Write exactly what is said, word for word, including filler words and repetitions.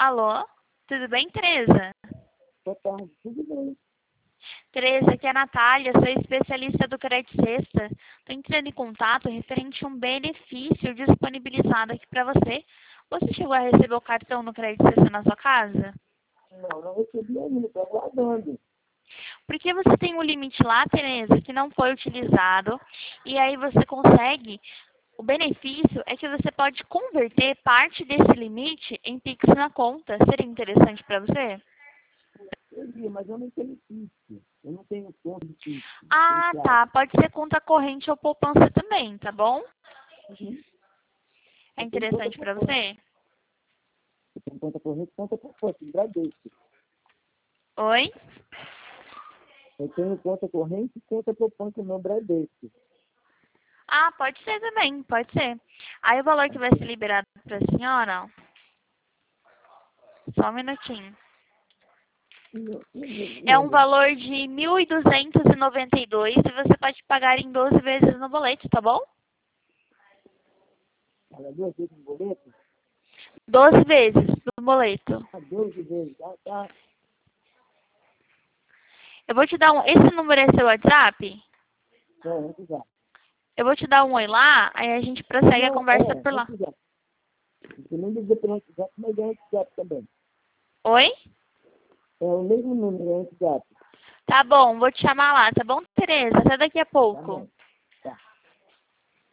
Alô? Tudo bem, Tereza? Boa tarde, tudo bem? Tereza, aqui é a Natália, sou especialista do Crédito Sexta. Estou entrando em contato referente a um benefício disponibilizado aqui para você. Você chegou a receber o cartão no Crédito Sexta na sua casa? Não, não recebi ainda, estou aguardando. Porque você tem um limite lá, Tereza, que não foi utilizado, e aí você consegue. O benefício é que você pode converter parte desse limite em Pix na conta. Seria interessante para você? Entendi, mas eu não tenho Pix. Eu não tenho conta de Pix. Ah, tá. Pode ser conta corrente ou poupança também, tá bom? Uhum. É Eu tenho conta interessante para poupança. você? Eu tenho conta corrente, conta poupança, Bradesco. Oi? Eu tenho conta corrente e conta poupança no Bradesco. Ah, pode ser também, pode ser. Aí o valor que vai ser liberado para a senhora, ó, só um minutinho. E, e, e, É um e, valor de mil duzentos e noventa e dois e você pode pagar em doze vezes no boleto, tá bom? Ela duas vezes no boleto? doze vezes no boleto. Ah, doze vezes. Ah, tá. Eu vou te dar um. Esse número é seu WhatsApp? Não, antes já. Eu vou te dar um oi lá, aí a gente prossegue a Não, conversa é, por lá. antes já. Você nem dizer pelo WhatsApp, mas é antes já também. Oi? É o mesmo número, é antes já. Tá bom, vou te chamar lá, tá bom, Tereza? Até daqui a Tá bom. pouco.